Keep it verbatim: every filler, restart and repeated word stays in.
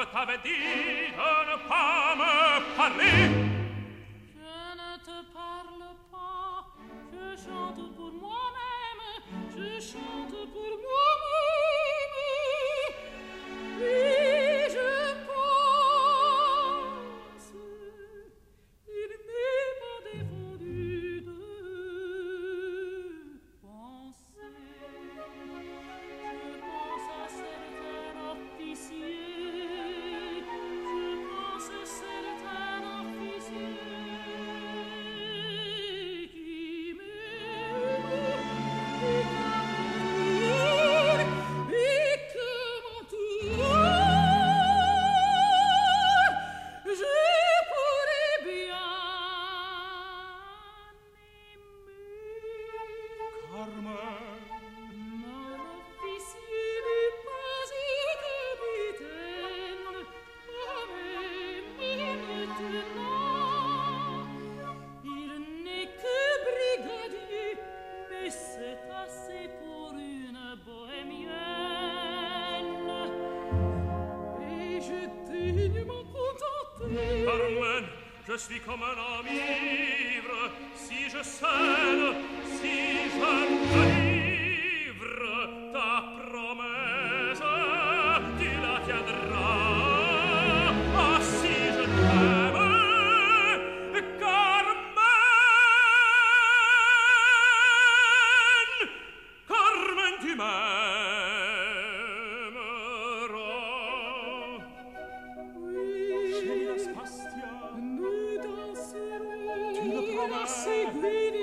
je t'avais dit de ne pas me parler. Je ne te parle pas, je chante pour moi-même, je chante pour moi-même. Et je pense, il n'est pas défendu de penser. Je pense à certains officiers, je pense à certains officiers qui m'aiment et m'entourent et que m'entourent. Je pourrais bien aimer. Carmen, Mon officier n'est pas un capitaine, mais maintenant, il n'est que brigadier, mais c'est assez pour une bohémienne. Et je daigne m'en contenter. Carmen, je suis comme un homme ivre. Si je scène, si je délivre ta promesse, tu la tiendras. Ah, si je t'aime, Carmen, Carmen, tu m'aimeras. Oui, Chez Aspastia, nous danserons tu le promets. la seguidilla.